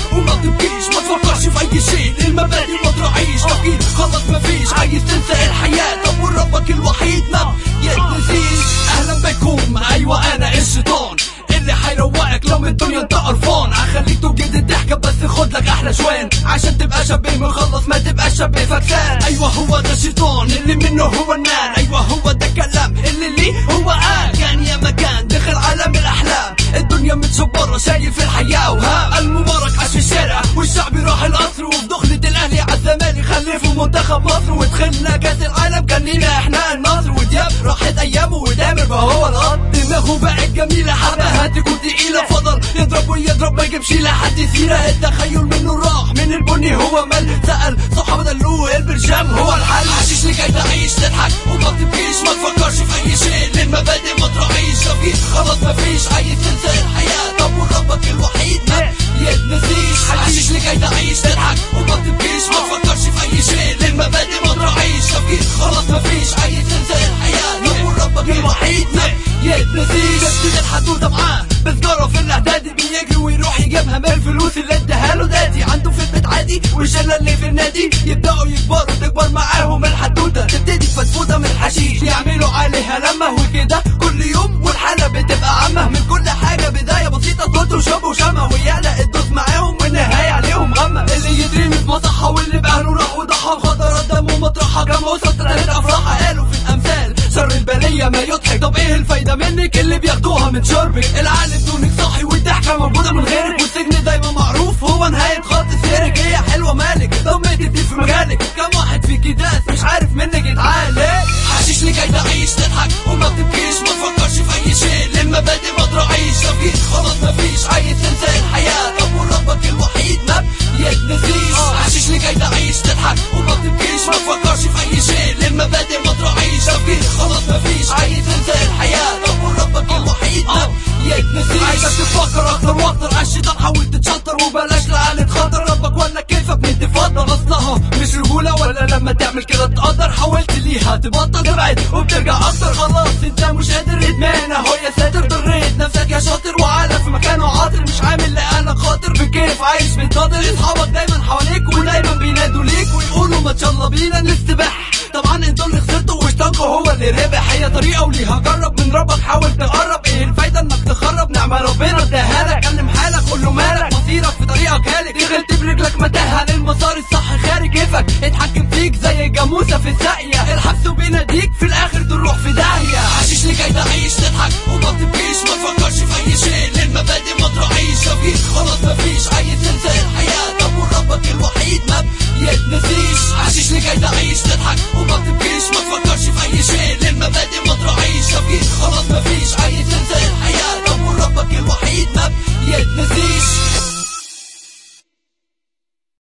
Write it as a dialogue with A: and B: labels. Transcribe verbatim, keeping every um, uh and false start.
A: وما تبكيش، ما تفكرش في اي شيء، للمبادئ ما تراعيش تفكير خلاص مفيش. عايز تنسى الحياة، طب وربك الوحيد ما يتنسيش. اهلا بكم، ايوه انا الشيطان اللي حيروقك لو من الدنيا انت قرفان. هخليك توجد الضحكة بس خد لك احلى شوان، عشان تبقى شبيه مخلص ما تبقى شبيه فكسان. ايوه هو ده الشيطان اللي منه هو النار، ايوه هو ده الكلام اللي ليه هو قال. كان يا مكان دخل عالم الاحلام، الدنيا متشبرة شايف الحياة وها. المبارك عاش في الشارع والشعب راح القصر، وفي دخلة الاهلي عالزمالك خلفوا منتخب مصر، ودخلنا كاس العالم كان لينا احنا النصر. ودياب راحت ايامه ودامر بقى هو القط، دماغه بقت جميلة حبها تكون تقيلة، فضل يضرب ويضرب ما يجيبش لحد سيرة. التخيل منه راح من البني هو مل، سأل صحابه دلوه البرشام هو الحل. عشيش لكي تعيش تضحك وما تبكيش، ما تفكرش في اي شيء، للمبادئ ما تراعيش تفكير خلاص مفيش. عايز تنسى الحياة، طب وربك الوحيد ما يتنسيش. عشيش لكي تعيش تضحك وما تبكيش، ما تفكرش في اي شيء، للمبادئ ما تراعيش تفكير خلاص مفيش. عايز تنسى الحياة، طب وربك الوحيد ما يتنسيش. جبت الحدوته معاه بسجارة في الاعدادي، بيجري ويروح يجيبها من الفلوس اللي اداها له دادي. عنده في البيت عادي والشله اللي في النادي يبداوا يكبروا، تكبر معاهم الحدوته، تبتدي فتفوته من الحشيش، يعملوا عليها لمه وكده كل يوم، والحاله بتبقى عامه من كل حاجه. بدايه بسيطه صوت وشرب وشمع، ويعلق الدوس معاهم والنهايه عليهم غمه. اللي يدري في مصحه واللي باهله راح وضحى، خضرات دمه مطرحه كما وصلت رهينه افراحها. قالوا في الامثال شر البليه ما يضحك، طب ايه الفايده منك اللي بياخدوها من شربك؟ العالم دونك صاحي والضحكه موجوده من غيرك، والسجن دايما معروف هو نهايه خط سيرك. هي حلوه مالك طب ما تبدي في مجالك، كم واحد فيك داس مش عارف منك يتعالج. حشيش لكي تعيش تضحك وما تبكيش، ما تفكرش في اي شيء، للمبادئ ما تراعيش تفكير خلاص مفيش. عايز تنسى الحياه، طب وربك الوحيد ما يتنسيش. حشيش لكي تعيش تضحك وما تبكيش، ما تفكرش في اي شيء، للمبادئ ما تراعيش تفكير خلاص مفيش. عايز تنسى الحياه، طب وربك الوحيد ما يتنسيش. عايزك تفكر اكتر واكتر عالشيطان، حاول تتشطر وبلاش لعالة خطر. ربك ولا كيفك من تفضل، اصلها مش رجولة ولا لما تعمل كده تقدر. حاولت ليها تبطل تبعد وبترجع اكتر، خلاص انت مش قادر ادمان اهو يا ساتر. ضريت نفسك يا شاطر وعقلك في مكانه عاطر، مش عامل لقالك خاطر بكيف عايش بتقدر. اصحابك دايما حواليك ودايما بينادوا ليك ويقولوا ما تشالله بينا نستباح. طبعا انتوا اللي خسرتوا واشتاقوا هو اللي ربح، هي طريقة وليها جرب من ربك حاول تقرب. ايه الفايدة انك تخرب نعمة ربنا اداها لك؟ كلم حالك قول له مالك، مصيرك في طريقك هالك. دخلت برجلك متاهة للمسار الصح خارج كيفك، اتحكم فيك زي الجاموسة في الساقية. الحبس وبيناديك في الاخر تروح في داهية. عشيش لكي تعيش تضحك